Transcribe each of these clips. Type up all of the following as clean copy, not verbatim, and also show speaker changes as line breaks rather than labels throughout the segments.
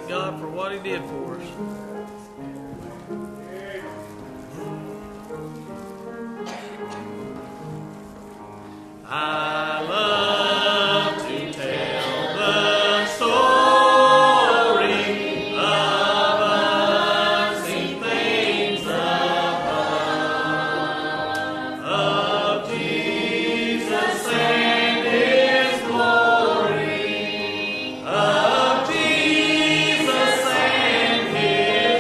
God for what He did for us. I love to tell the story of unseen things above, of Jesus and His glory, of Jesus and His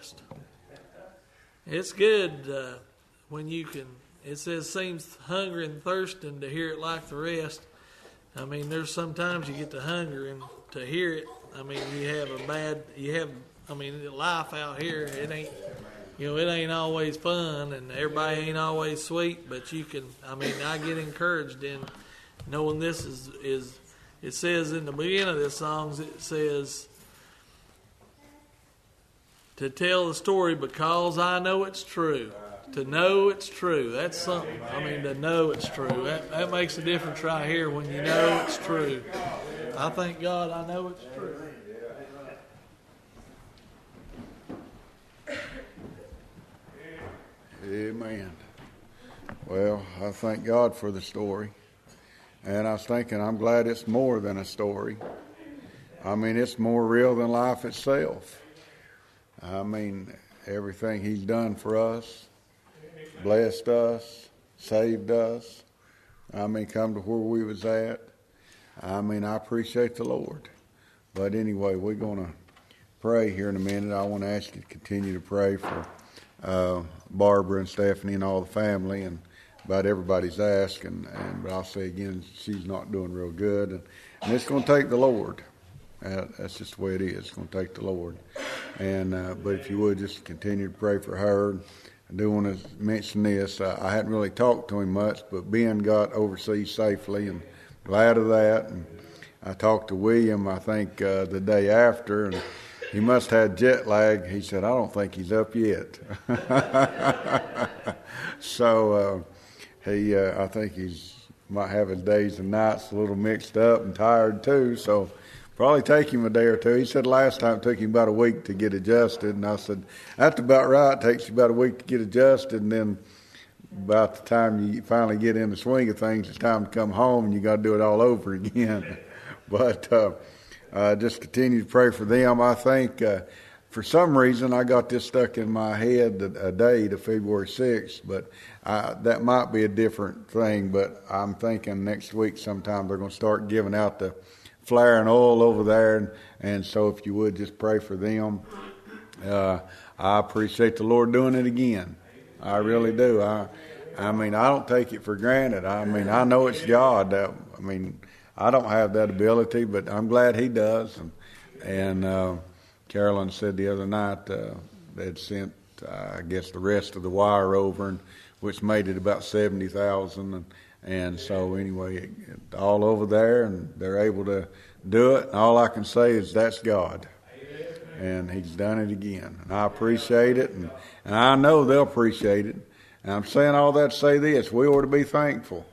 rest. It's good when you can, it says, seems hungry and thirsting to hear it like the rest. I mean, there's sometimes you get the hunger and to hear it. I mean, life out here, it ain't, it ain't always fun and everybody ain't always sweet, but you can, I get encouraged in knowing this is it says in the beginning of this song, it says, to tell the story because I know it's true. To know it's true. That's something. To know it's true. That makes a difference right here when you know it's true. I thank God I know it's true.
Amen. Well, I thank God for the story. And I was thinking, I'm glad it's more than a story. It's more real than life itself. Everything He's done for us, blessed us, saved us. Come to where we was at. I appreciate the Lord. But anyway, we're going to pray here in a minute. I want to ask you to continue to pray for Barbara and Stephanie and all the family, and about everybody's asking. But I'll say again, she's not doing real good. And it's going to take the Lord. That's just the way it is. It's going to take the Lord. But if you would, just continue to pray for her. I do want to mention this. I hadn't really talked to him much, but Ben got overseas safely, and glad of that. And I talked to William, I think, the day after, and he must have had jet lag. He said, I don't think he's up yet. So I think he's might have his days and nights a little mixed up and tired too, so probably take him a day or two. He said last time it took him about a week to get adjusted, and I said, that's about right. It takes you about a week to get adjusted, and then about the time you finally get in the swing of things, it's time to come home, and you got to do it all over again. But just continue to pray for them. I think for some reason I got this stuck in my head, a date of February 6th, but that might be a different thing. But I'm thinking next week sometime they're going to start giving out the flaring oil over there, and so if you would just pray for them. I appreciate the Lord doing it again. I really do. I don't take it for granted. I know it's God. I don't have that ability, but I'm glad He does. And Carolyn said the other night they'd sent, I guess, the rest of the wire over, and which made it about 70,000. And so anyway, all over there, and they're able to do it. And all I can say is that's God. And He's done it again. And I appreciate it, and I know they'll appreciate it. And I'm saying all that to say this, we ought to be thankful.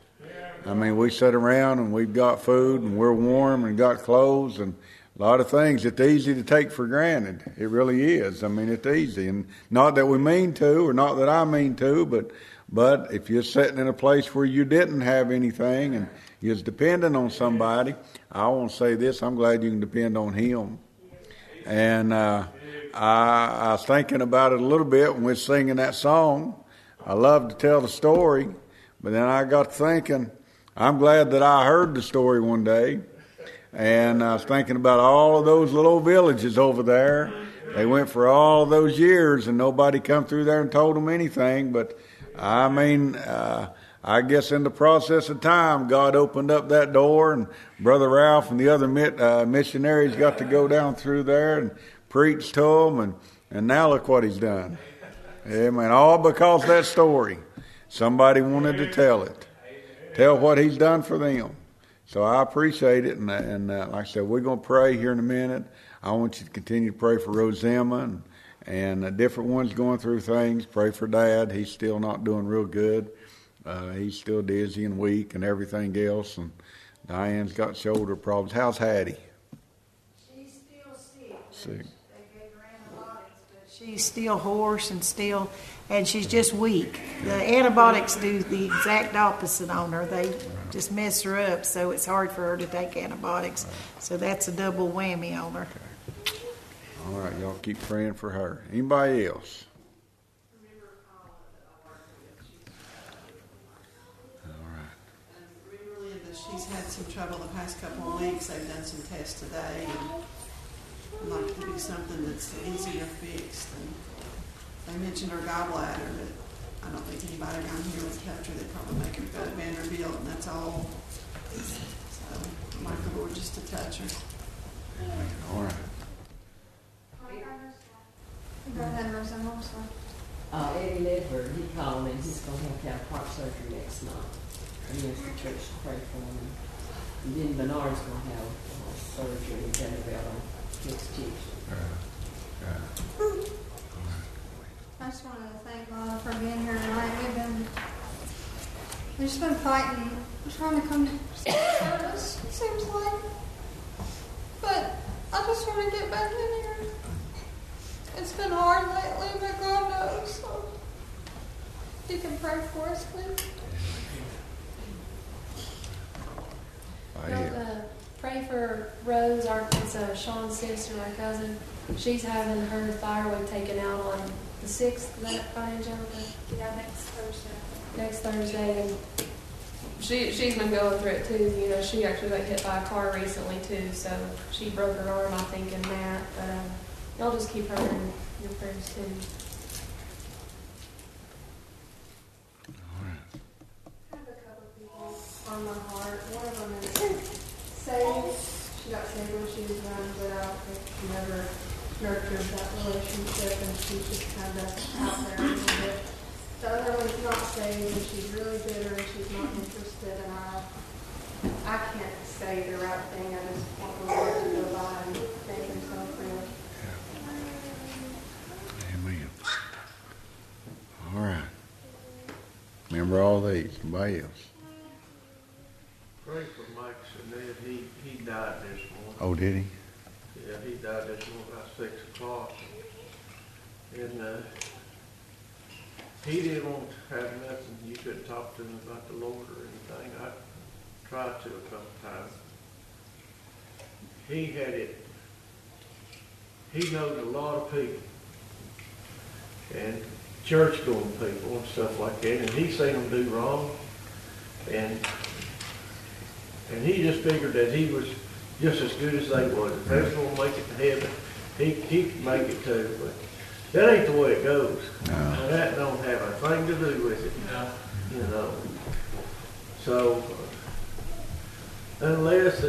We sit around and we've got food and we're warm and got clothes and a lot of things. It's easy to take for granted. It really is. It's easy. And not that we mean to, or not that I mean to, but if you're sitting in a place where you didn't have anything and you're dependent on somebody, I want to say this, I'm glad you can depend on Him. And I was thinking about it a little bit when we were singing that song. I love to tell the story, but then I got thinking, I'm glad that I heard the story one day. And I was thinking about all of those little villages over there. They went for all of those years and nobody come through there and told them anything, but I guess in the process of time, God opened up that door, and Brother Ralph and the other missionaries got to go down through there and preach to them, and now look what He's done. Amen. All because of that story. Somebody wanted to tell it. Tell what He's done for them. So I appreciate it, and like I said, we're going to pray here in a minute. I want you to continue to pray for Rosemma and different ones going through things. Pray for Dad. He's still not doing real good. He's still dizzy and weak and everything else. And Diane's got shoulder problems. How's Hattie?
She's still sick.
Sick.
They gave her antibiotics, but she's still hoarse and she's just weak. The antibiotics do the exact opposite on her. They just mess her up, so it's hard for her to take antibiotics. So that's a double whammy on her.
All right, y'all keep praying for her. Anybody else?
She's had some trouble the past couple of weeks. They've done some tests today, and I'd like to do something that's easier fixed. And they mentioned her gallbladder, but I don't think anybody down here would touch her. They'd probably make her go to Vanderbilt, and that's all. So I'd like the Lord just to touch her.
All right.
Go ahead, Rosanna, I'm sorry.
Eddie Ledford, he called me, he's gonna have to have heart surgery next month. He wants the church to pray for him. And then Bernard's gonna have surgery in Vanderbilt on next Tuesday.
I just wanted to thank God for being here tonight. We've just been fighting, trying to come to service, it seems like. But I just want to get back in here. It's been hard lately, but God knows. So you can pray for us, please.
Pray for Rose, it's Sean's sister, my cousin. She's having her thyroid taken out on the 6th. Is that right, Angelica?
Yeah, next Thursday.
Next Thursday, and she's been going through it too. You know, she actually got hit by a car recently too, so she broke her arm, I think, in that. But y'all just keep her in your prayers too.
I have a couple of people on my heart. One of them is saved. She got saved when she was young, but I don't think she never nurtured that relationship, and she's just kind of out there a little bit. The other one's not saved, and she's really bitter, and she's not interested, and I can't say the right thing. I just want the Lord to go by and make himself real.
Amen. All right. Remember all these. Anybody else?
Pray for Mike Sinet. He died this morning.
Oh, did he?
Yeah, he died this morning about 6 o'clock. And he didn't want to have nothing. You couldn't talk to him about the Lord or anything. I tried to a couple times. He had it. He knows a lot of people. And church-going people and stuff like that. And he seen them do wrong. And he just figured that he was just as good as they was. If they was going to make it to heaven, he could make it too. But that ain't the way it goes.
No.
And that don't have a thing to do with it.
No.
You know. So, unless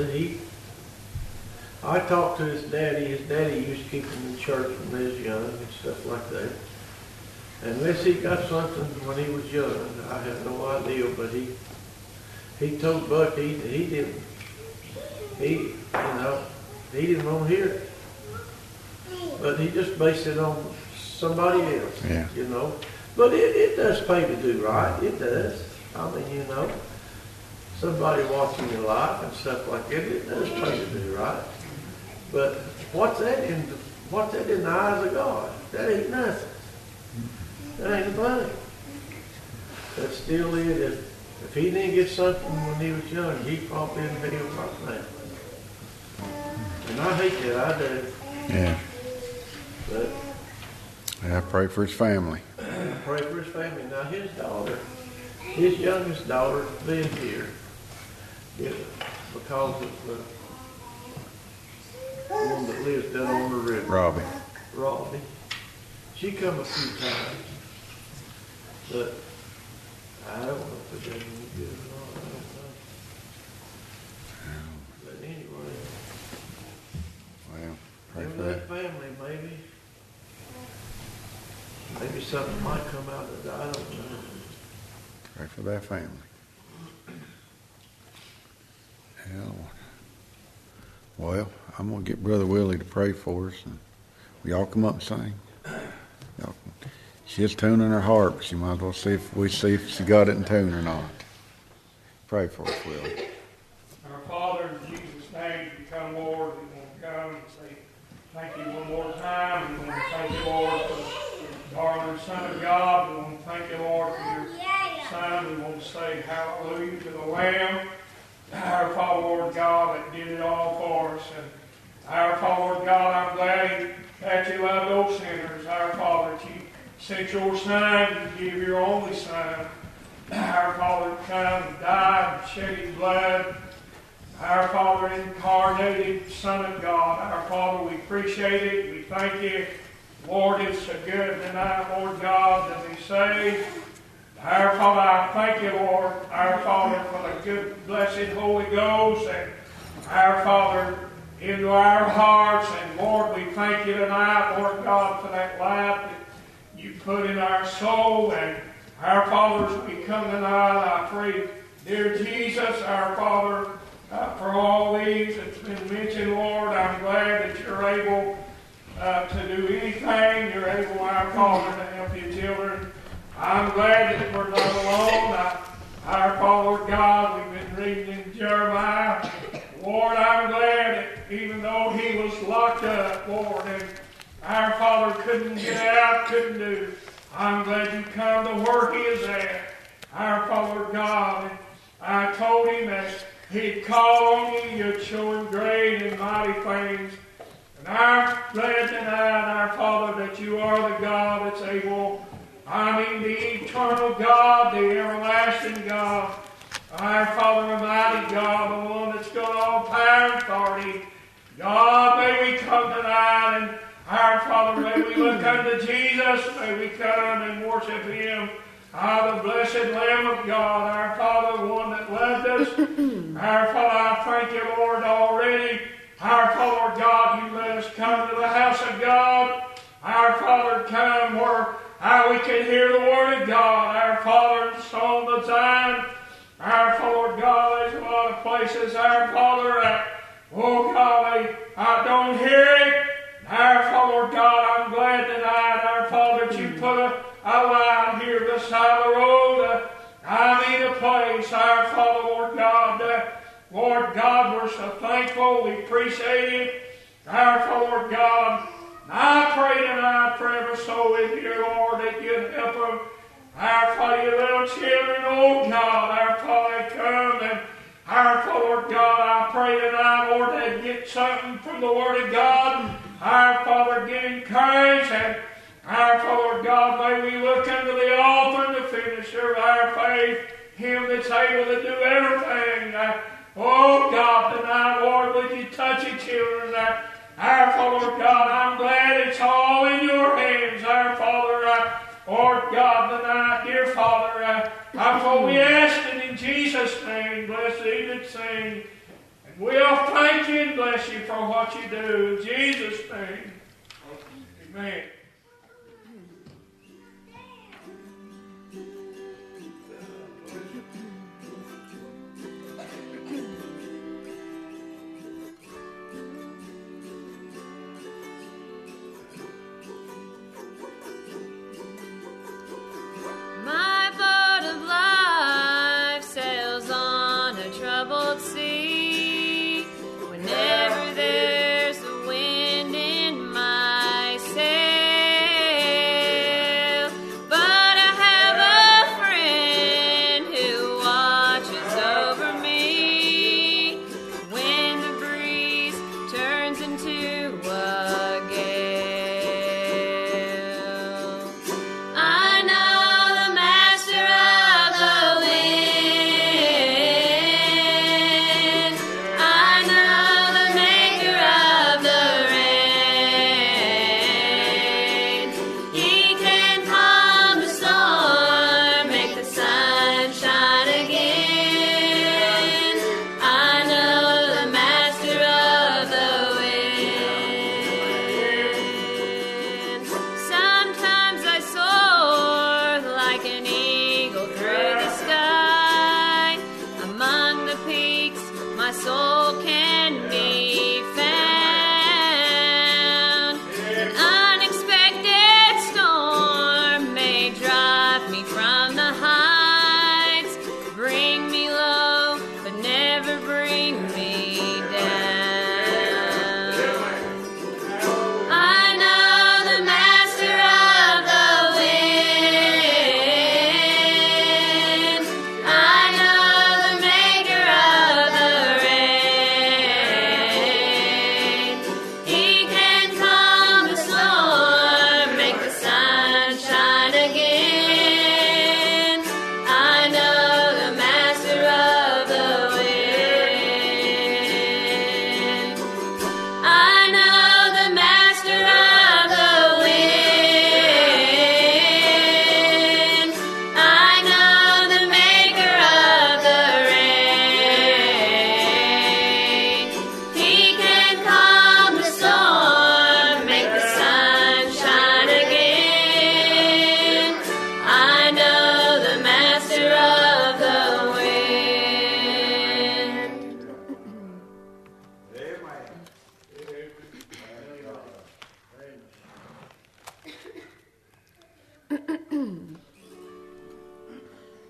I talked to his daddy. His daddy used to keep him in church when he was young and stuff like that. Unless he got something when he was young, I have no idea. But he told Buck he didn't want to hear it. But he just based it on somebody else,
Yeah.
you know. But it does pay to do right. It does. I mean, you know, somebody watching your life and stuff like that, it does pay to do right. But what's that in the eyes of God? That ain't nothing. That ain't a thing. That's still it. If he didn't get something when he was young, he probably in hell right now. And I hate that, I do.
Yeah.
But
I pray for his family.
I pray for his family. Now his youngest daughter lived here because of the one that lives down on the river. Robbie. She come a few times. But I don't know if it does any good or not. I don't know. But anyway.
Well, pray
Maybe
for
that
that.
family, maybe something might come out of it. I don't know.
Pray for that family. Yeah. Well, I'm going to get Brother Willie to pray for us. And we all come up and sing. Y'all, she's tuning her harp, but she might as well see if she got it in tune or not. Pray for us, Willie.
Our Father, in Jesus' name, we come, Lord, we want to come and say thank you one more time. We want to thank you, Lord, for the darling Son of God. We want to thank you, Lord, for your Son. We want to say hallelujah to the Lamb. Our Father, Lord God, that did it all for us. And our Father, Lord God, I'm glad that you love those sinners. Our Father, that you sent your Son, you give your only Son. Our Father, come and died and shed his blood. Our Father, incarnated Son of God. Our Father, we appreciate it. We thank you. Lord, it's so good tonight, Lord God, to be saved. Our Father, I thank you, Lord, our Father, for the good, blessed Holy Ghost, and our Father, into our hearts. And Lord, we thank you tonight, Lord God, for that life that you put in our soul. And our Father, as we come tonight, I pray, dear Jesus, our Father, for all these that's been mentioned, Lord, I'm glad that you're able to do anything. You're able, our Father, to help your children. I'm glad that we're not alone. Our Father God, we've been reading in Jeremiah. Lord, I'm glad that even though he was locked up, Lord, and our Father couldn't get out, couldn't do, I'm glad you come to where he is at. Our Father God, and I told him that he'd call on you, you'd show him great and mighty things. And I'm glad tonight, our Father, that you are the God that's able, the eternal God, the everlasting God, our Father, Almighty God, the one that's got all power and authority. God, may we come tonight, and our Father, may we look unto Jesus, may we come and worship him, the blessed Lamb of God, our Father, the one that loved us. Our Father, I thank you, Lord, already. Our Father God, you let us come to the house of God. Our Father, come where we can hear the Word of God. Our Father, Song of Zion. Our Father God, there's a lot of places, our Father, oh God, I don't hear it. Our Father God, I'm glad tonight, our Father, that you put a line here beside the road. A place, our Father, Lord God. Lord God, we're so thankful. We appreciate it. Our Father, Lord God, I pray tonight for every soul in here, Lord, that you'd help them. Our Father, your little children, oh God, our Father, come and our Father, Lord God, I pray tonight, Lord, they'd get something from the Word of God. Our Father, get encouraged, and our Father, Lord God, may we look unto the author and the finisher of our faith, him that's able to do everything. Oh God, tonight, Lord, would you touch your children? Our Father, Lord God, I'm glad it's all in your hands, our Father. Lord God, tonight, dear Father, we ask it in Jesus' name. Bless thee that sing. And we'll thank you and bless you for what you do. In Jesus' name. Amen.
Whenever there's a wind in my sail,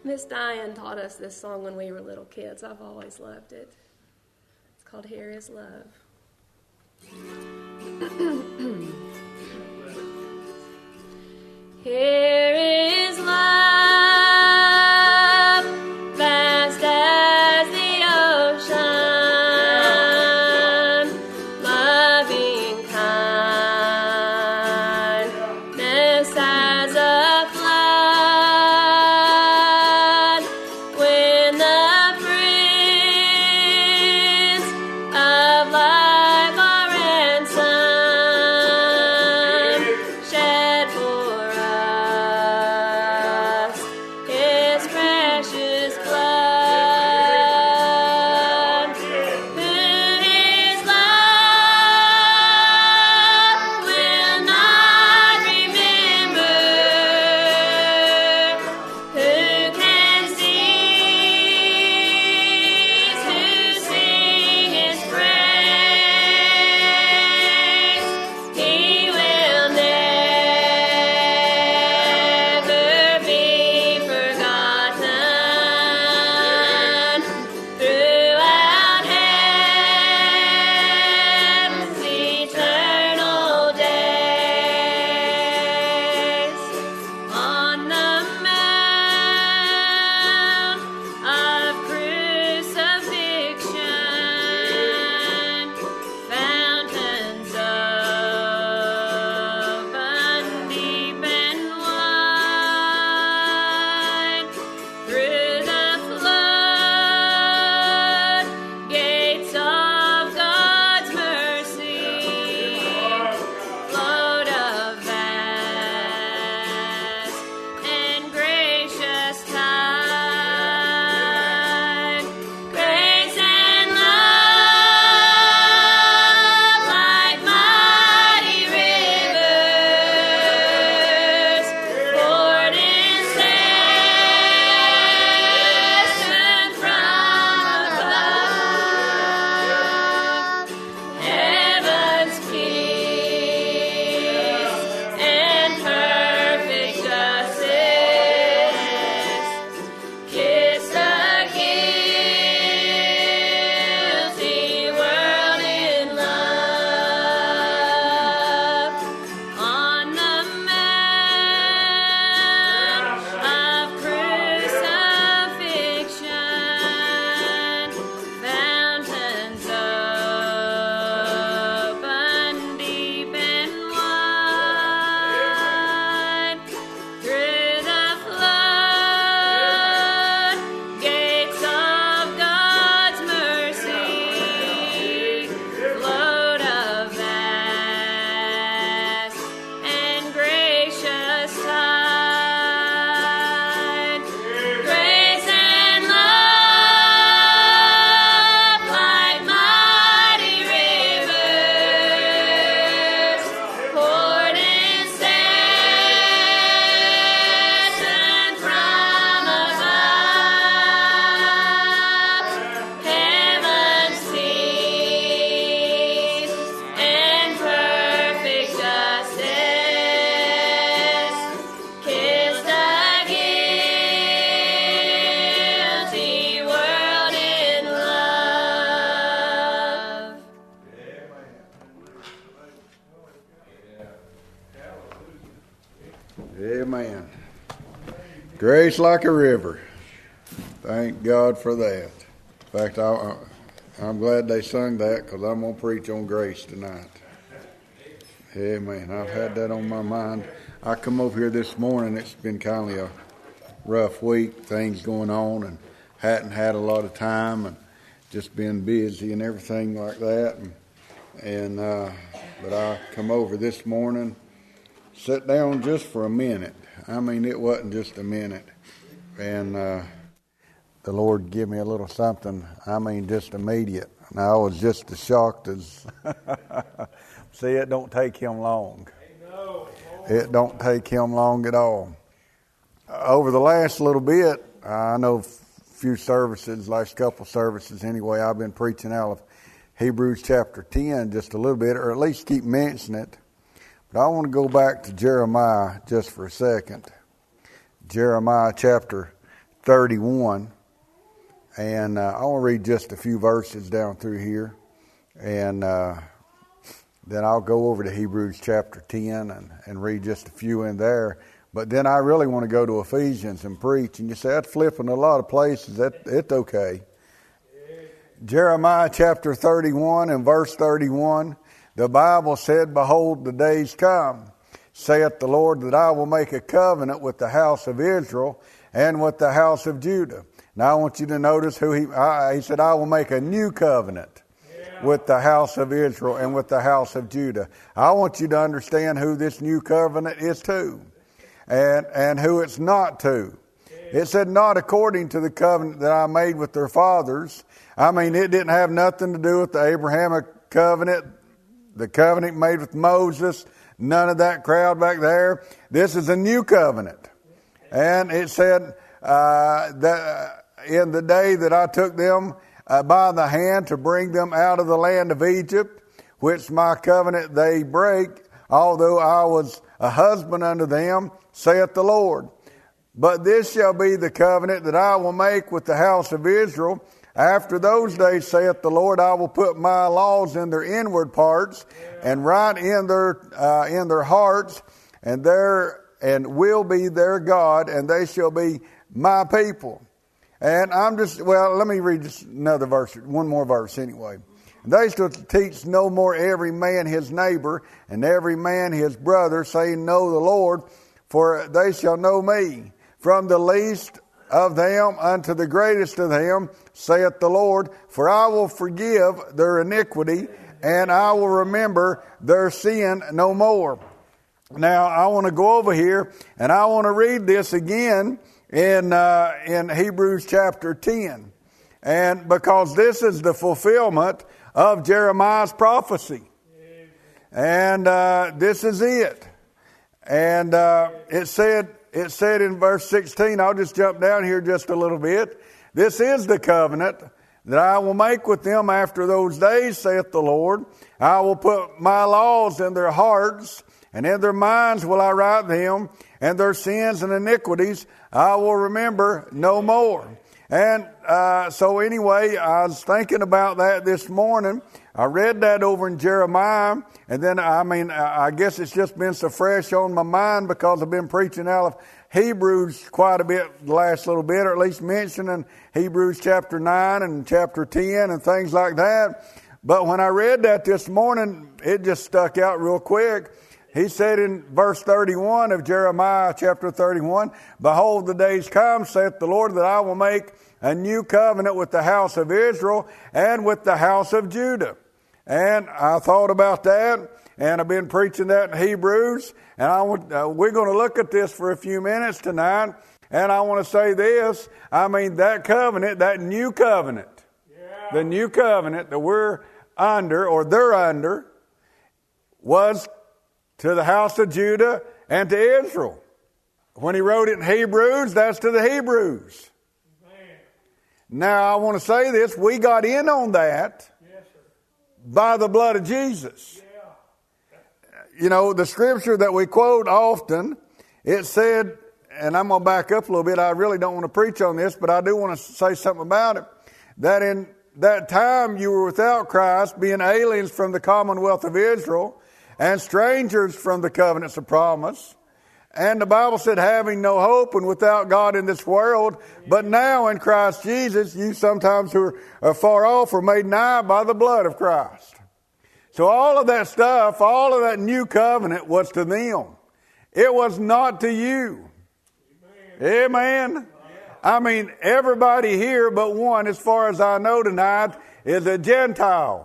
Miss Diane taught us this song when we were little kids. I've always loved it. It's called Here Is Love. Here is love, vast as the ocean, loving kindness as a flood, when the Prince of life our ransom shed for us his precious blood. Who his love will not remember? Who can cease to sing his praise? He will never be forgotten throughout heaven's eternal days. On the mount of crucifixion, fountains open deep and wide, through the flood gates of God's mercy, flowed a vast and gracious tide. Grace and love like mighty rivers poured incessant from above. Heaven's peace and perfect justice kiss the guilty world in love. On the mount of crucifixion, fountains open deep and wide, through the flood gates of God's mercy, flowed a vast and gracious tide. Grace and love like mighty rivers poured incessant from above. Heaven's peace and perfect justice kiss the guilty world in love.
Amen. Grace like a river. Thank God for that. In fact, I'm glad they sung that because I'm going to preach on grace tonight. Amen. I've had that on my mind. I come over here this morning. It's been kind of a rough week, things going on, and hadn't had a lot of time, and just been busy and everything like that. But I come over this morning, sat down just for a minute. I mean, it wasn't just a minute. And the Lord gave me a little something, I mean, just immediate. And I was just as shocked as, see, it don't take him long. It don't take him long at all. Over the last little bit, I know a few services, last couple services anyway, I've been preaching out of Hebrews chapter 10 just a little bit, or at least keep mentioning it. But I want to go back to Jeremiah just for a second. Jeremiah chapter 31. And I want to read just a few verses down through here. And then I'll go over to Hebrews chapter 10 and read just a few in there. But then I really want to go to Ephesians and preach. And you say, that's flipping a lot of places. It's okay. Jeremiah chapter 31 and verse 31. The Bible said, behold, the days come, saith the Lord, that I will make a covenant with the house of Israel and with the house of Judah. Now I want you to notice who he said, I will make a new covenant with the house of Israel and with the house of Judah. I want you to understand who this new covenant is to and who it's not to. It said, not according to the covenant that I made with their fathers. I mean, it didn't have nothing to do with the Abrahamic covenant, the covenant made with Moses, none of that crowd back there. This is a new covenant. And it said that in the day that I took them by the hand to bring them out of the land of Egypt, which my covenant they break, although I was a husband unto them, saith the Lord. But this shall be the covenant that I will make with the house of Israel. After those days, saith the Lord, I will put my laws in their inward parts and write in their hearts, and will be their God, and they shall be my people. And let me read just another verse, one more verse anyway. They shall teach no more every man his neighbor, and every man his brother, saying, know the Lord, for they shall know me, from the least of them unto the greatest of them, saith the Lord, for I will forgive their iniquity, and I will remember their sin no more. Now, I want to go over here, and I want to read this again in Hebrews chapter 10. And because this is the fulfillment of Jeremiah's prophecy. And this is it. And it said in verse 16, I'll just jump down here just a little bit. This is the covenant that I will make with them after those days, saith the Lord. I will put my laws in their hearts, and in their minds will I write them, and their sins and iniquities I will remember no more. And so anyway, I was thinking about that this morning. I read that over in Jeremiah, and then, I guess it's just been so fresh on my mind because I've been preaching out of Hebrews quite a bit the last little bit, or at least mentioning Hebrews chapter 9 and chapter 10 and things like that. But when I read that this morning, it just stuck out real quick. He said in verse 31 of Jeremiah chapter 31, behold, the days come, saith the Lord, that I will make a new covenant with the house of Israel and with the house of Judah. And I thought about that, and I've been preaching that in Hebrews, and we're going to look at this for a few minutes tonight, and I want to say this, that covenant, that new covenant, the new covenant that we're under, or they're under, was to the house of Judah and to Israel. When he wrote it in Hebrews, that's to the Hebrews. Now, I want to say this. We got in on that by the blood of Jesus. You know, the scripture that we quote often, it said, and I'm going to back up a little bit. I really don't want to preach on this, but I do want to say something about it. That in that time you were without Christ, being aliens from the commonwealth of Israel, and strangers from the covenants of promise. And the Bible said, having no hope and without God in this world, but now in Christ Jesus, you sometimes who are far off are made nigh by the blood of Christ. So all of that stuff, all of that new covenant was to them. It was not to you. Amen. Everybody here but one, as far as I know tonight, is a Gentile.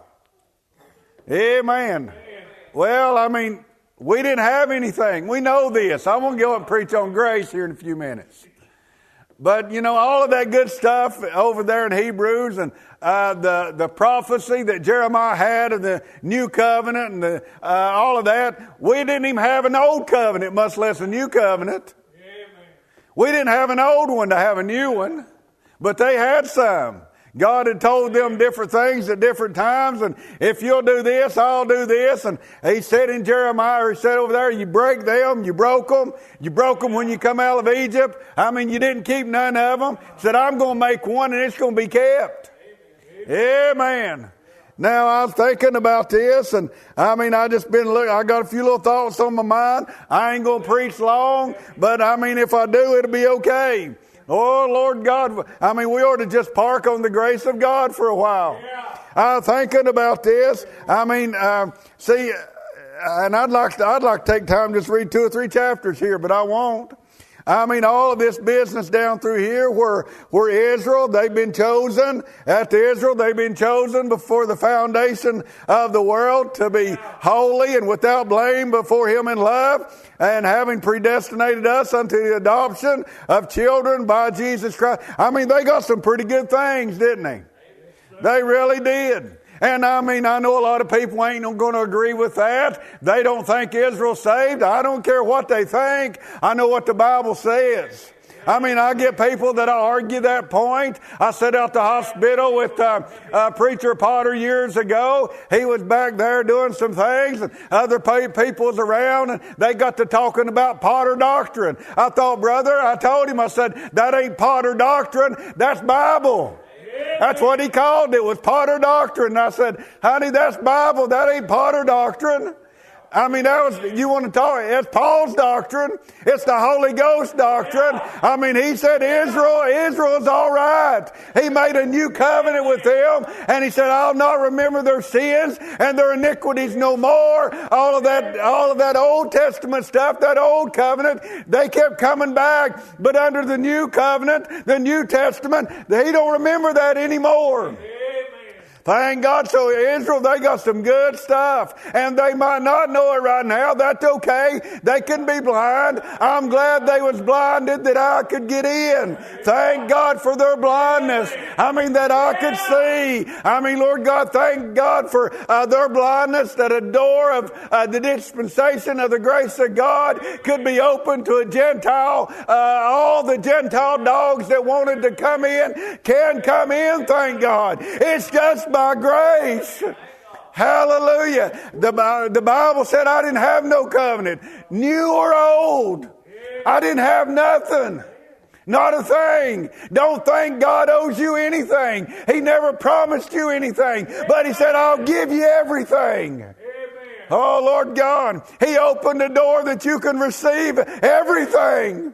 Amen. Well, we didn't have anything. We know this. I'm going to go up and preach on grace here in a few minutes. But, all of that good stuff over there in Hebrews and the prophecy that Jeremiah had of the new covenant and all of that, we didn't even have an old covenant, much less a new covenant. Amen. We didn't have an old one to have a new one, but they had some. God had told them different things at different times, and if you'll do this, I'll do this. And he said in Jeremiah, or he said over there, you break them, you broke them when you come out of Egypt. I mean, you didn't keep none of them. He said, I'm going to make one and it's going to be kept. Amen. Now, I was thinking about this, and I mean, I got a few little thoughts on my mind. I ain't going to preach long, but I mean, if I do, it'll be okay. Oh, Lord God, I mean, we ought to just park on the grace of God for a while. I was thinking about this. I mean, see, and I'd like to take time to just read 2 or 3 chapters here, but I won't. I mean, all of this business down through here where Israel, they've been chosen. After Israel, they've been chosen before the foundation of the world to be holy and without blame before Him in love, and having predestinated us unto the adoption of children by Jesus Christ. I mean, they got some pretty good things, didn't they? They really did. And I mean, I know a lot of people ain't going to agree with that. They don't think Israel's saved. I don't care what they think. I know what the Bible says. I mean, I get people that argue that point. I sat out the hospital with Preacher Potter years ago. He was back there doing some things, and other people was around, and they got to talking about Potter doctrine. I thought, brother, I told him, I said, that ain't Potter doctrine, that's Bible. That's what he called it, was Potter doctrine. And I said, honey, that's Bible. That ain't Potter doctrine. I mean, you want to talk, it's Paul's doctrine. It's the Holy Ghost doctrine. I mean, he said Israel's all right. He made a new covenant with them, and he said, I'll not remember their sins and their iniquities no more. All of that Old Testament stuff, that old covenant, they kept coming back. But under the new covenant, the New Testament, they don't remember that anymore. Thank God. So Israel, they got some good stuff. And they might not know it right now. That's okay. They can be blind. I'm glad they was blinded that I could get in. Thank God for their blindness. I mean, that I could see. I mean, Lord God, thank God for their blindness, that a door of the dispensation of the grace of God could be opened to a Gentile. All the Gentile dogs that wanted to come in can come in, thank God. It's just by grace. Hallelujah. The Bible said I didn't have no covenant, new or old. I didn't have nothing. Not a thing. Don't think God owes you anything. He never promised you anything. But He said, I'll give you everything. Oh, Lord God. He opened the door that you can receive everything.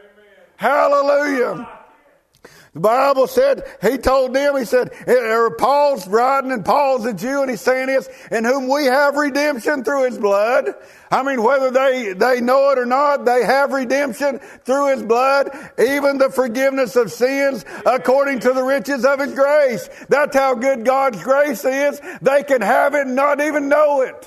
Hallelujah. The Bible said, He told them, He said, Paul's writing, and Paul's a Jew, and he's saying this, in whom we have redemption through His blood. I mean, whether they know it or not, they have redemption through His blood, even the forgiveness of sins according to the riches of His grace. That's how good God's grace is. They can have it and not even know it.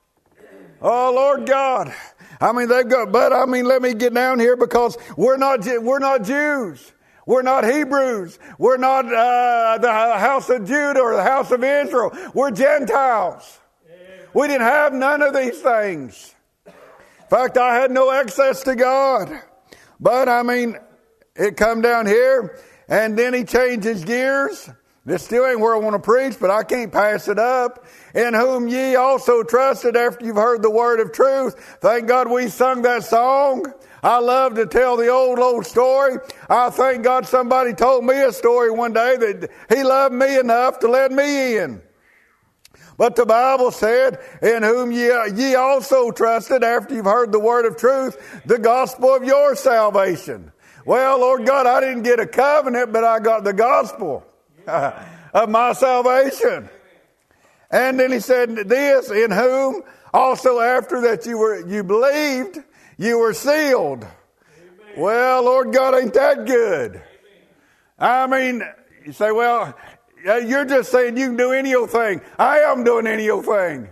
Oh, Lord God. I mean, let me get down here, because we're not Jews. We're not Hebrews. We're not the house of Judah or the house of Israel. We're Gentiles. We didn't have none of these things. In fact, I had no access to God. But, I mean, it come down here, and then He changes gears. This still ain't where I want to preach, but I can't pass it up. In whom ye also trusted after you've heard the word of truth. Thank God we sung that song. I love to tell the old story. I thank God somebody told me a story one day that He loved me enough to let me in. But the Bible said, in whom ye also trusted after you've heard the word of truth, the gospel of your salvation. Well, Lord God, I didn't get a covenant, but I got the gospel of my salvation. And then He said this, in whom also after that you believed, you were sealed. Amen. Well, Lord God, ain't that good? I mean, you say, well, you're just saying you can do any old thing. I am doing any old thing.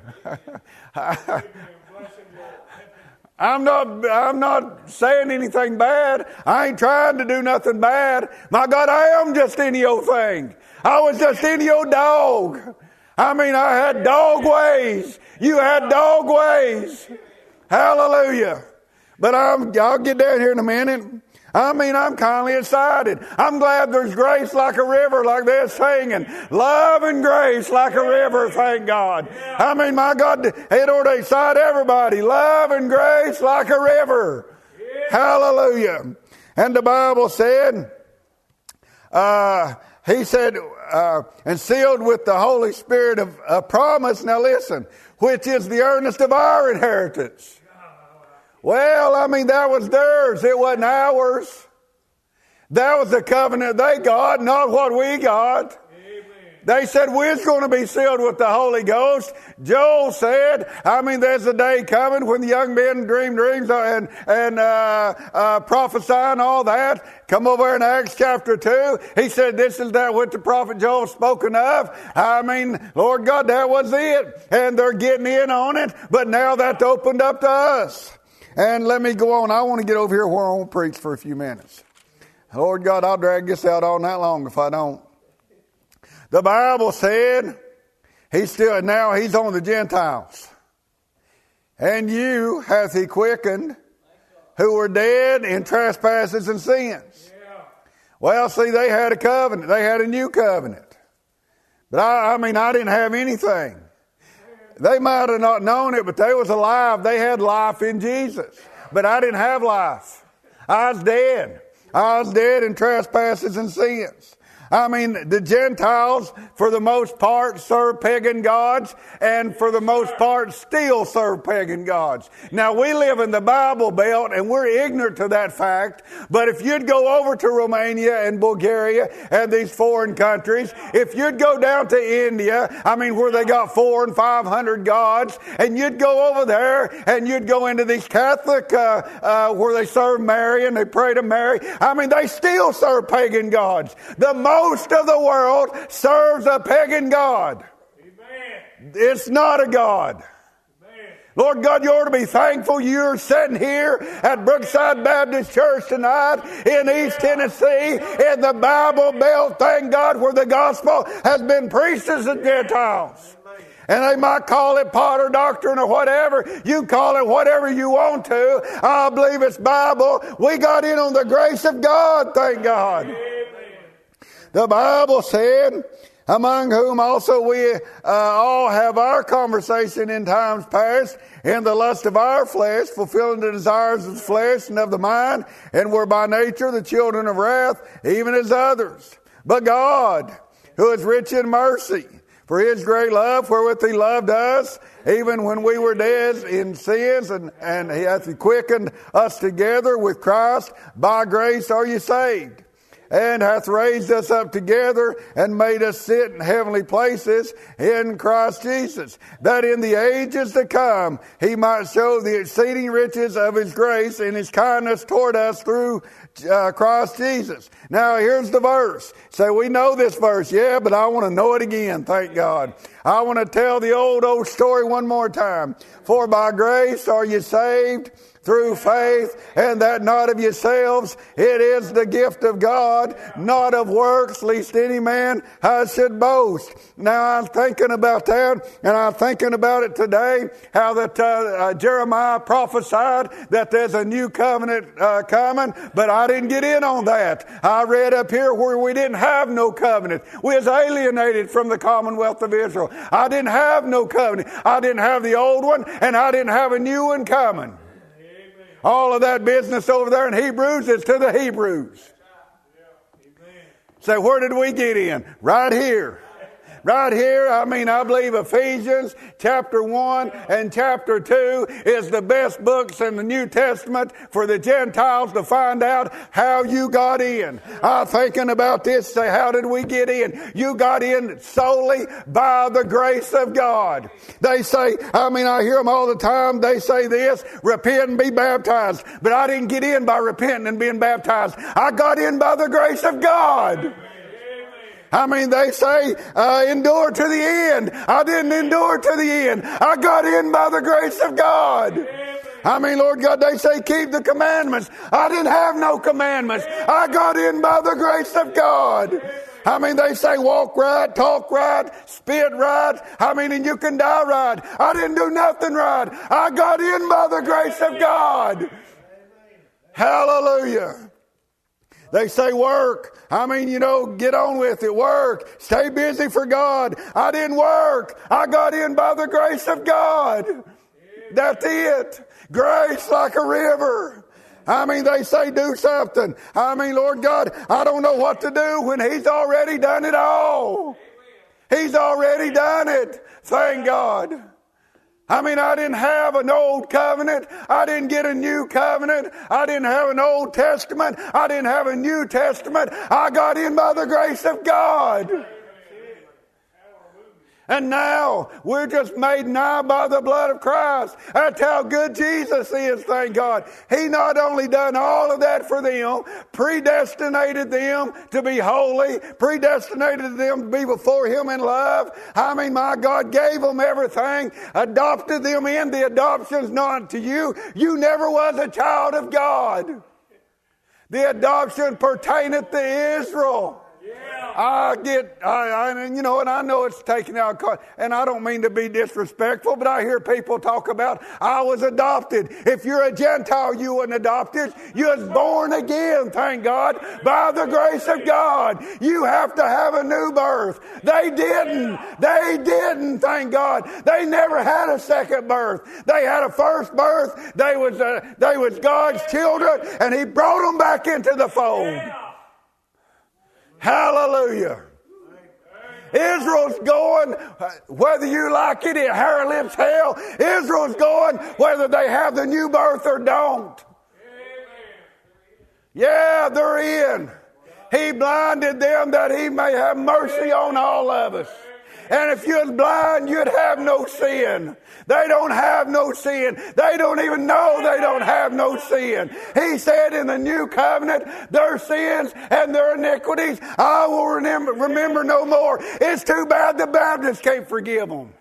I'm not saying anything bad. I ain't trying to do nothing bad. My God, I am just any old thing. I was just any old dog. I mean, I had dog ways. You had dog ways. Hallelujah. But I'll get down here in a minute. I mean, I'm kindly excited. I'm glad there's grace like a river, like they're singing. Love and grace like a river, thank God. I mean, my God, it ought to excite everybody. Love and grace like a river. Hallelujah. And the Bible said, he said, and sealed with the Holy Spirit of promise. Now listen, which is the earnest of our inheritance. Well, I mean, that was theirs. It wasn't ours. That was the covenant they got, not what we got. They said we're going to be sealed with the Holy Ghost. Joel said, I mean, there's a day coming when the young men dream dreams and prophesy and all that. Come over in Acts chapter 2. He said, this is that what the prophet Joel spoken of. I mean, Lord God, that was it. And they're getting in on it. But now that's opened up to us. And let me go on. I want to get over here where I want to preach for a few minutes. Lord God, I'll drag this out all night long if I don't. The Bible said he's on the Gentiles. And you hath he quickened who were dead in trespasses and sins. Well, see, they had a covenant. They had a new covenant. But I didn't have anything. They might have not known it, but they was alive. They had life in Jesus. But I didn't have life. I was dead. I was dead in trespasses and sins. I mean, the Gentiles, for the most part, serve pagan gods, and for the most part, still serve pagan gods. Now, we live in the Bible Belt, and we're ignorant to that fact, but if you'd go over to Romania and Bulgaria and these foreign countries, if you'd go down to India, where they got 400 and 500 gods, and you'd go over there, and you'd go into these Catholic, where they serve Mary, and they pray to Mary, they still serve pagan gods. Most of the world serves a pagan god. Amen. It's not a God. Amen. Lord God, you ought to be thankful you're sitting here at Brookside Baptist Church tonight in East Tennessee in the Bible Belt, thank God, where the gospel has been preached to the Gentiles. And they might call it Potter doctrine or whatever. You call it whatever you want to. I believe it's Bible. We got in on the grace of God, thank God. Amen. The Bible said, among whom also we all have our conversation in times past, in the lust of our flesh, fulfilling the desires of the flesh and of the mind, and were by nature the children of wrath, even as others. But God, who is rich in mercy, for his great love wherewith he loved us, even when we were dead in sins, and he hath quickened us together with Christ, by grace are you saved. And hath raised us up together and made us sit in heavenly places in Christ Jesus, that in the ages to come he might show the exceeding riches of his grace and his kindness toward us through Christ Jesus. Now here's the verse. Say, we know this verse, yeah, but I want to know it again, thank God. I want to tell the old story one more time. For by grace are you saved through faith, and that not of yourselves. It is the gift of God, not of works, lest any man should boast. Now I'm thinking about that, and I'm thinking about it today, how that Jeremiah prophesied that there's a new covenant coming, but I didn't get in on that. I read up here where we didn't have no covenant. We was alienated from the commonwealth of Israel. I didn't have no covenant. I didn't have the old one, and I didn't have a new one coming. All of that business over there in Hebrews is to the Hebrews. So where did we get in? Right here. Right here, I believe Ephesians chapter 1 and chapter 2 is the best books in the New Testament for the Gentiles to find out how you got in. I'm thinking about this, say, how did we get in? You got in solely by the grace of God. They say, I hear them all the time, they say this, repent and be baptized. But I didn't get in by repenting and being baptized. I got in by the grace of God. They say, endure to the end. I didn't endure to the end. I got in by the grace of God. Lord God, they say, keep the commandments. I didn't have no commandments. I got in by the grace of God. They say, walk right, talk right, spit right. And you can die right. I didn't do nothing right. I got in by the grace of God. Hallelujah. They say work. I mean, get on with it. Work. Stay busy for God. I didn't work. I got in by the grace of God. That's it. Grace like a river. I mean, they say do something. I mean, Lord God, I don't know what to do when He's already done it all. He's already done it. Thank God. I mean, I didn't have an old covenant. I didn't get a new covenant. I didn't have an Old Testament. I didn't have a New Testament. I got in by the grace of God. And now we're just made nigh by the blood of Christ. That's how good Jesus is, thank God. He not only done all of that for them, predestinated them to be holy, predestinated them to be before Him in love. I mean, my God gave them everything, adopted them in. The adoption's not to you. You never was a child of God. The adoption pertaineth to Israel. And I know it's taken out, and I don't mean to be disrespectful, but I hear people talk about, I was adopted. If you're a Gentile, you weren't adopted. You was born again, thank God, by the grace of God. You have to have a new birth. They didn't, thank God. They never had a second birth. They had a first birth. They was God's children, and He brought them back into the fold. Hallelujah. Israel's going, whether you like it, hair, lips, hell. Israel's going, whether they have the new birth or don't. Yeah, they're in. He blinded them that He may have mercy on all of us. And if you was blind, you'd have no sin. They don't have no sin. They don't even know they don't have no sin. He said in the new covenant, their sins and their iniquities, I will remember no more. It's too bad the Baptists can't forgive them.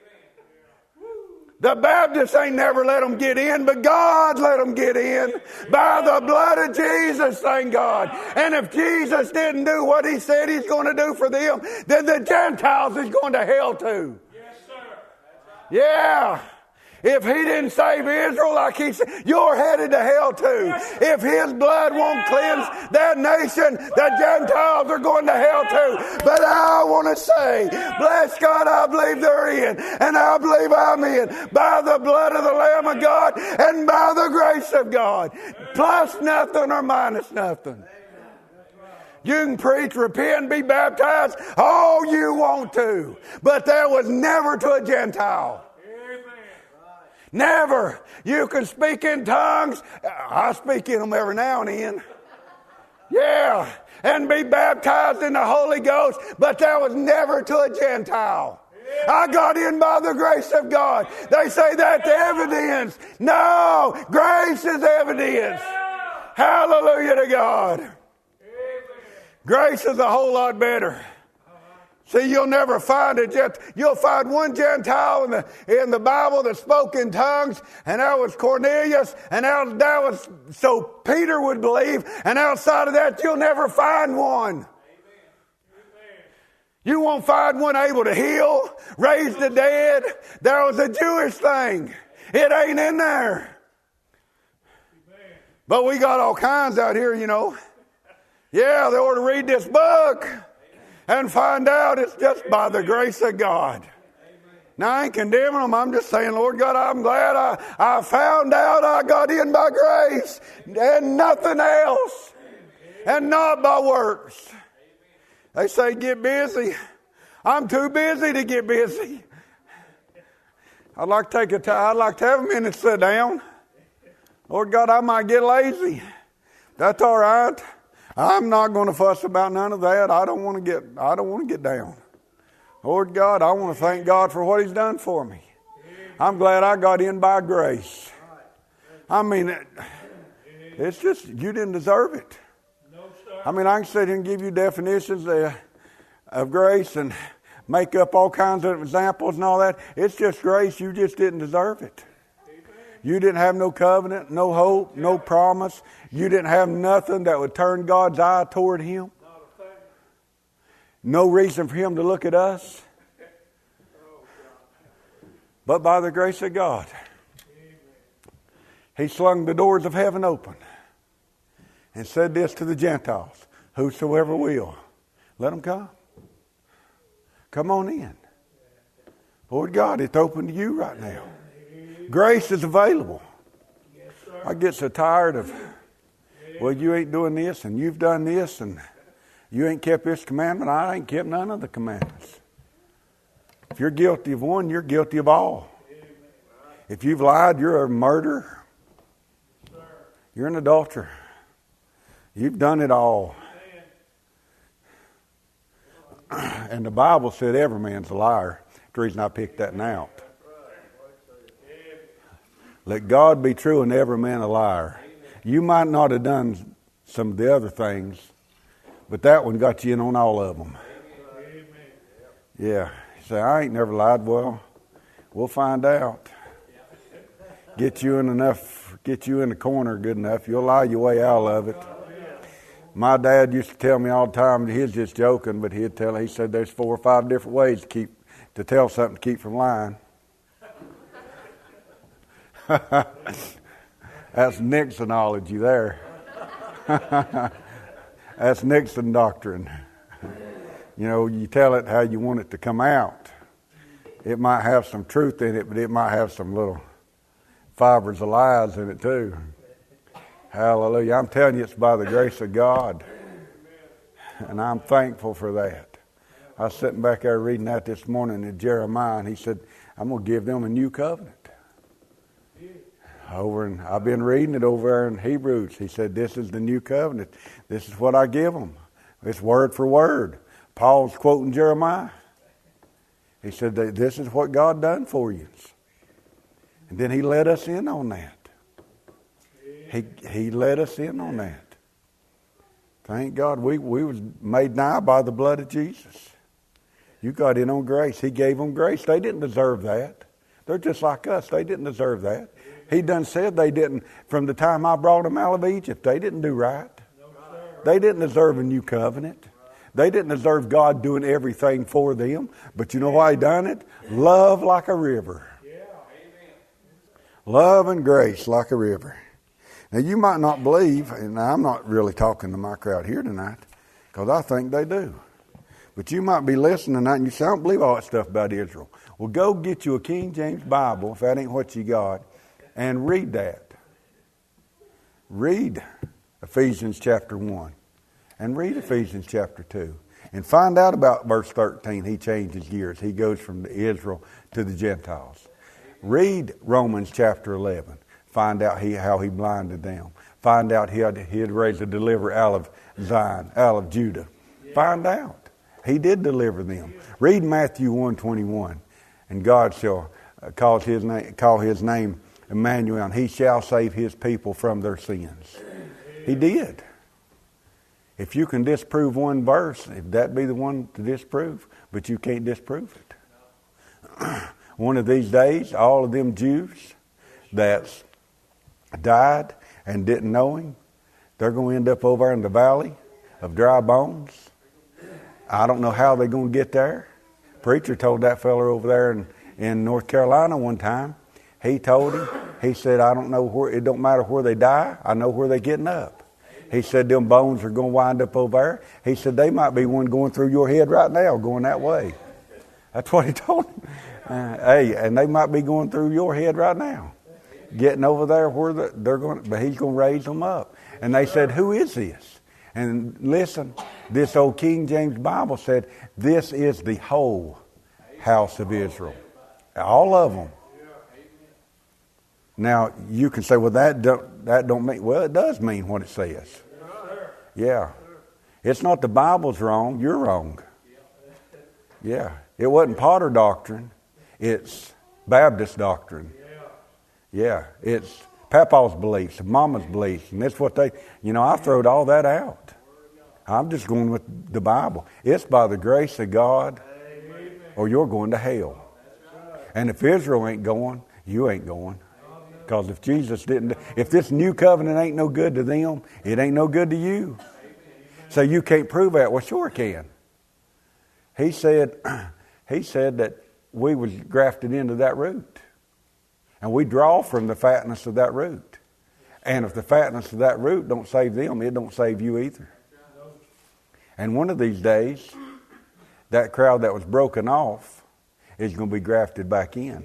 The Baptists ain't never let them get in, but God let them get in by the blood of Jesus, thank God. And if Jesus didn't do what He said He's going to do for them, then the Gentiles is going to hell too.
Yes, sir.
Yeah. If He didn't save Israel like He said, you're headed to hell too. If His blood won't cleanse that nation, the Gentiles are going to hell too. But I want to say, bless God, I believe they're in. And I believe I'm in. By the blood of the Lamb of God and by the grace of God. Plus nothing or minus nothing. You can preach, repent, be baptized all you want to. But that was never to a Gentile. Never. You can speak in tongues. I speak in them every now and then. Yeah. And be baptized in the Holy Ghost. But that was never to a Gentile. I got in by the grace of God. They say that's evidence. No. Grace is evidence. Hallelujah to God. Grace is a whole lot better. See, you'll never find it. You'll find one Gentile in the Bible that spoke in tongues, and that was Cornelius, and that was so Peter would believe, and outside of that, you'll never find one. You won't find one able to heal, raise the dead. That was a Jewish thing. It ain't in there. But we got all kinds out here, Yeah, they ought to read this book and find out it's just by the grace of God. Now, I ain't condemning them. I'm just saying, Lord God, I'm glad I found out I got in by grace and nothing else. And not by works. They say get busy. I'm too busy to get busy. I'd like to have a minute to sit down. Lord God, I might get lazy. That's all right. I'm not going to fuss about none of that. I don't want to get down. Lord God, I want to thank God for what He's done for me. I'm glad I got in by grace. I mean, it's just, you didn't deserve it. I mean, I can sit here and give you definitions of grace and make up all kinds of examples and all that. It's just grace. You just didn't deserve it. You didn't have no covenant, no hope, no promise. You didn't have nothing that would turn God's eye toward Him. No reason for Him to look at us. But by the grace of God, He slung the doors of heaven open. and said this to the Gentiles, whosoever will, let them come. Come on in. Lord God, it's open to you right now. Grace is available. I get so tired of, well, you ain't doing this and you've done this and you ain't kept this commandment. I ain't kept none of the commandments. If you're guilty of one, you're guilty of all. If you've lied, you're a murderer. You're an adulterer. You've done it all. And the Bible said every man's a liar. The reason I picked that out. Let God be true and every man a liar. You might not have done some of the other things, but that one got you in on all of them. Yeah. You say, I ain't never lied. Well, we'll find out. Get you in the corner good enough, you'll lie your way out of it. My dad used to tell me all the time, he was just joking, but he said there's 4 or 5 different ways to tell something to keep from lying. That's Nixonology there. That's Nixon doctrine. You know, you tell it how you want it to come out. It might have some truth in it, but it might have some little fibers of lies in it too. Hallelujah. I'm telling you, it's by the grace of God. And I'm thankful for that. I was sitting back there reading that this morning in Jeremiah, and he said, I'm going to give them a new covenant. I've been reading it over there in Hebrews. He said, this is the new covenant. This is what I give them. It's word for word. Paul's quoting Jeremiah. He said, this is what God done for you. And then he let us in on that. He let us in on that. Thank God we was made nigh by the blood of Jesus. You got in on grace. He gave them grace. They didn't deserve that. They're just like us. They didn't deserve that. He done said they didn't. From the time I brought them out of Egypt, they didn't do right. They didn't deserve a new covenant. They didn't deserve God doing everything for them. But you know why he done it? Love like a river. Love and grace like a river. Now, you might not believe, and I'm not really talking to my crowd here tonight, because I think they do. But you might be listening tonight and you say, I don't believe all that stuff about Israel. Well, go get you a King James Bible, if that ain't what you got, and read that. Read Ephesians chapter 1, and read Ephesians chapter 2, and find out about verse 13. He changes gears. He goes from Israel to the Gentiles. Read Romans chapter 11. Find out how he blinded them. Find out he had raised a deliverer out of Zion, out of Judah. Find out. He did deliver them. Read Matthew 1:21. And God shall call his name Emmanuel, and he shall save his people from their sins. He did. If you can disprove one verse, if that be the one to disprove, but you can't disprove it. One of these days, all of them Jews that's died and didn't know him, they're going to end up over in the valley of dry bones. I don't know how they're going to get there. Preacher told that fella over there in North Carolina one time. He told him, he said, I don't know where, it don't matter where they die, I know where they're getting up. He said, them bones are going to wind up over there. He said, they might be one going through your head right now, going that way. That's what he told him. And they might be going through your head right now, getting over there where they're going, but he's going to raise them up. And they said, who is this? And listen, this old King James Bible said, this is the whole house of Israel. All of them. Now, you can say, well, that don't mean, well, it does mean what it says. Yeah. It's not the Bible's wrong, you're wrong. Yeah. It wasn't Potter doctrine. It's Baptist doctrine. Yeah. It's Papa's beliefs, Mama's beliefs. And that's what I throwed all that out. I'm just going with the Bible. It's by the grace of God or you're going to hell. And if Israel ain't going, you ain't going. Because if this new covenant ain't no good to them, it ain't no good to you. So you can't prove that. Well, sure it can. He said that we was grafted into that root. And we draw from the fatness of that root. And if the fatness of that root don't save them, it don't save you either. And one of these days, that crowd that was broken off is going to be grafted back in.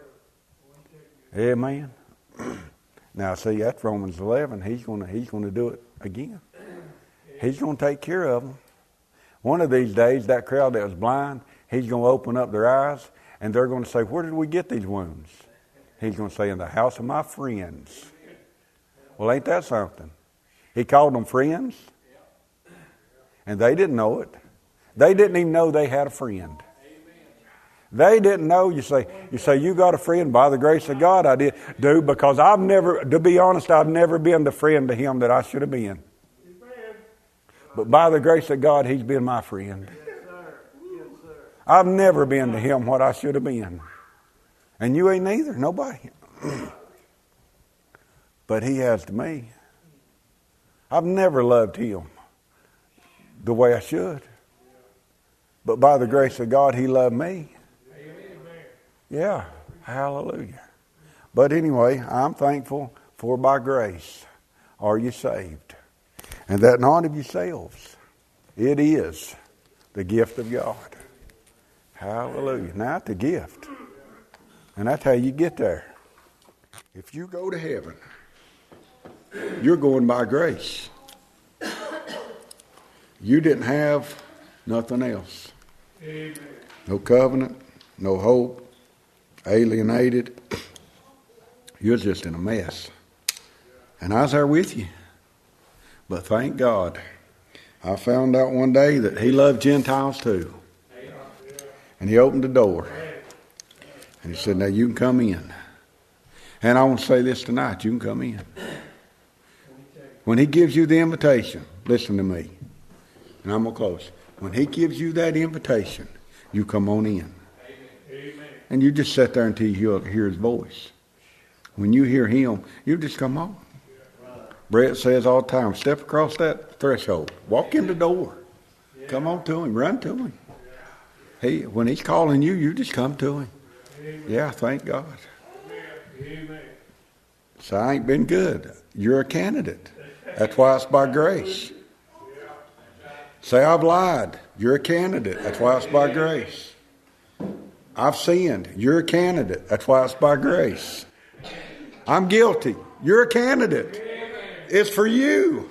Amen. Now, see, that's Romans 11. He's going to do it again. He's going to take care of them. One of these days, that crowd that was blind, he's going to open up their eyes, and they're going to say, where did we get these wounds? He's going to say, in the house of my friends. Well, ain't that something? He called them friends, and they didn't know it. They didn't even know they had a friend. They didn't know. You say, you got a friend? By the grace of God, I did. Do, because to be honest, I've never been the friend to him that I should have been. But by the grace of God, he's been my friend. I've never been to him what I should have been. And you ain't neither, nobody. But he has to me. I've never loved him the way I should. But by the grace of God, he loved me. Yeah, hallelujah. But anyway, I'm thankful for by grace are you saved. And that not of yourselves. It is the gift of God. Hallelujah. Now it's a gift. And that's how you get there. If you go to heaven, you're going by grace. You didn't have nothing else.
Amen.
No covenant, no hope, alienated. You're just in a mess. And I was there with you. But thank God, I found out one day that he loved Gentiles too. And he opened the door. And he said, now you can come in. And I want to say this tonight, you can come in. When he gives you the invitation, listen to me. And I'm going to close. When he gives you that invitation, you come on in. And you just sit there until you hear his voice. When you hear him, you just come on. Brett says all the time, step across that threshold. Walk in the door. Come on to him. Run to him. When he's calling you, you just come to him. Yeah, thank God. So I ain't been good. You're a candidate. That's why it's by grace. Say, I've lied. You're a candidate. That's why it's by grace. I've sinned. You're a candidate. That's why it's by grace. I'm guilty. You're a candidate. It's for you.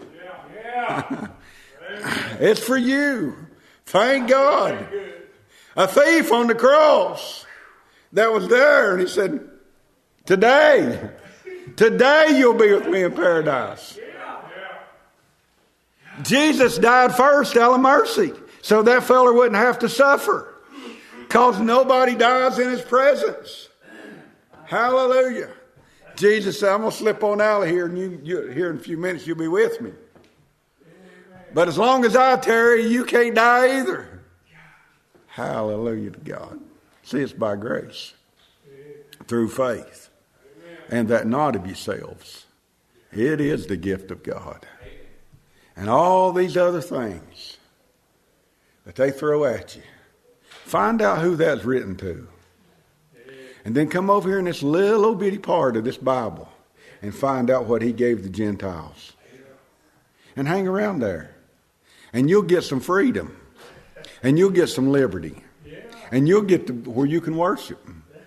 It's for you. Thank God. A thief on the cross that was there, and he said, today you'll be with me in paradise. Jesus died first out of mercy, so that fella wouldn't have to suffer, because nobody dies in his presence. Hallelujah. Jesus said, I'm going to slip on out of here, and you here in a few minutes you'll be with me. But as long as I tarry, you can't die either. Hallelujah to God. See, it's by grace, through faith, and that not of yourselves. It is the gift of God. And all these other things that they throw at you, find out who that's written to. And then come over here in this little bitty part of this Bible and find out what he gave the Gentiles. And hang around there. And you'll get some freedom. And you'll get some liberty. And you'll get to where you can worship.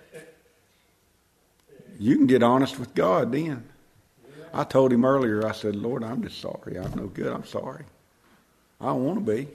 You can get honest with God then. I told him earlier, I said, Lord, I'm just sorry. I'm no good. I'm sorry. I don't want to be.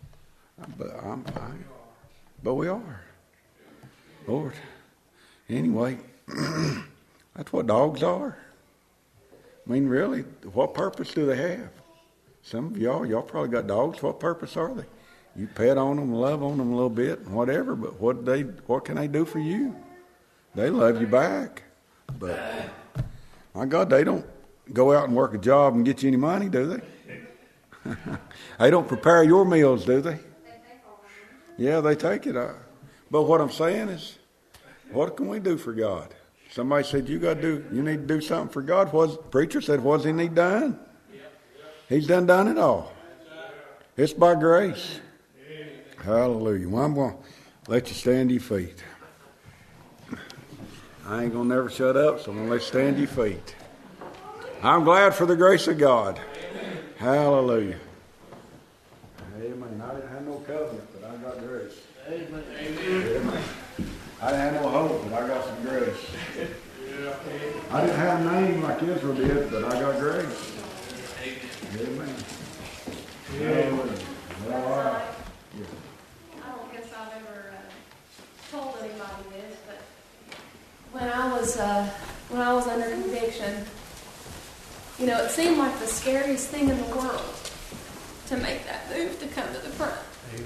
But we are. Lord. Anyway, that's what dogs are. I mean, really, what purpose do they have? Some of y'all probably got dogs. What purpose are they? You pet on them, love on them a little bit, and whatever, but what can they do for you? They love you back. But, my God, they don't go out and work a job and get you any money, do they? They don't prepare your meals, do they? Yeah, they take it. But what I'm saying is, what can we do for God? Somebody said, you need to do something for God. The preacher said, what does he need done? He's done it all. It's by grace. Hallelujah. Well, I'm going to let you stand to your feet. I ain't going to never shut up, so I'm going to let you stand to your feet. I'm glad for the grace of God. Hallelujah. Amen. I didn't have no covenant, but I got grace.
Amen.
Amen. I didn't have no hope, but I got some grace. I didn't have a name like Israel did, but I got grace. Amen. Hallelujah. All right.
I don't guess I've ever told anybody this, but when I was under conviction, you know, it seemed like the scariest thing in the world to make that move to come to the front.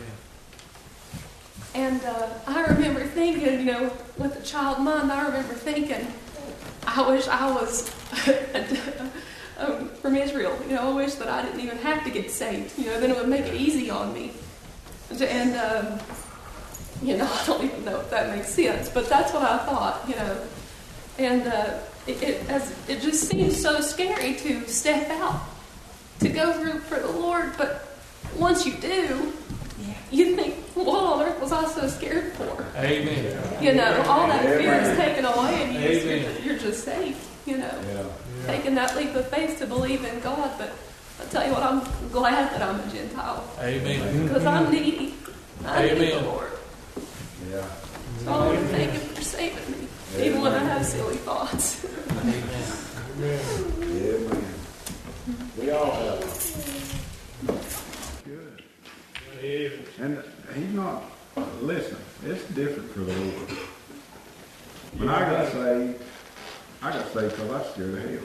And I remember thinking, you know, with a child mind, I remember thinking, I wish I was from Israel. You know, I wish that I didn't even have to get saved. You know, then it would make it easy on me. And, you know, I don't even know if that makes sense, but that's what I thought, you know. And it just seems so scary to step out, to go through for the Lord. But once you do, you think, what on earth was I so scared for?
Amen.
You know, all that fear is taken away and you're just safe, you know.
Yeah.
Taking that leap of faith to believe in God. But I tell you what, I'm glad that I'm a Gentile.
Amen.
Because I'm needy. I need the Lord.
Yeah.
So I want to thank Him for saving me, even when I have silly thoughts.
Amen. We all have. Good. And he's not, listen, it's different for the Lord. When I got saved because I was scared of hell.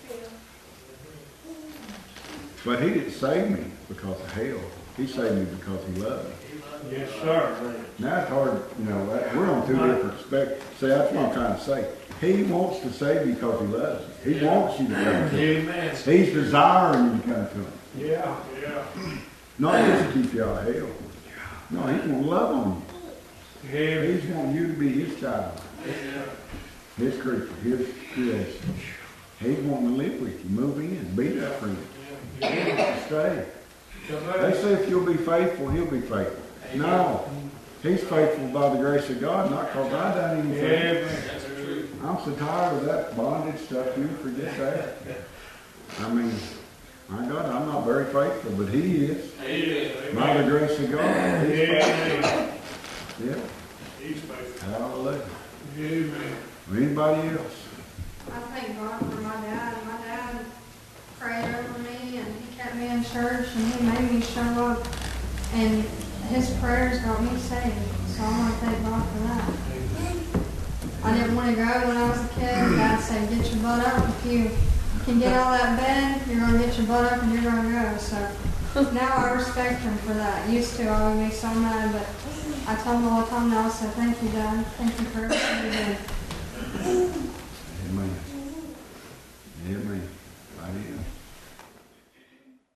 But he didn't save me because of hell. He saved me because he loved me.
Yes, sir.
Now it's hard, you know, we're on two different spectrums. See, that's what I'm trying to say. He wants to save you because he loves you. He wants you to come to him.
Amen.
He's desiring you to come to him.
Yeah.
Not just to keep you out of hell. No, he's going to love on you.
Yeah.
He's wanting you to be his child. His creature, his creation. He's wanting to live with you, move in, be there for you. Stay. They say if you'll be faithful, he'll be faithful. No. He's faithful by the grace of God, not because I done anything. I'm so tired of that bondage stuff, you forget that. I mean, my God, I'm not very faithful, but he is. By the grace of God, he's faithful. Yeah.
He's faithful.
Hallelujah.
Amen.
Anybody else?
I thank God for my dad. My dad prayed over me and he kept me in church and he made me show up. And his prayers got me saved. So I want to thank God for that. I didn't want to go when I was a kid. Dad said, get your butt up. If you can get out of that bed, you're going to get your butt up and you're going to go. So now I respect him for that. Used to, I would be so mad, but I tell him all the time now, I said, thank you, Dad. Thank you for everything you did.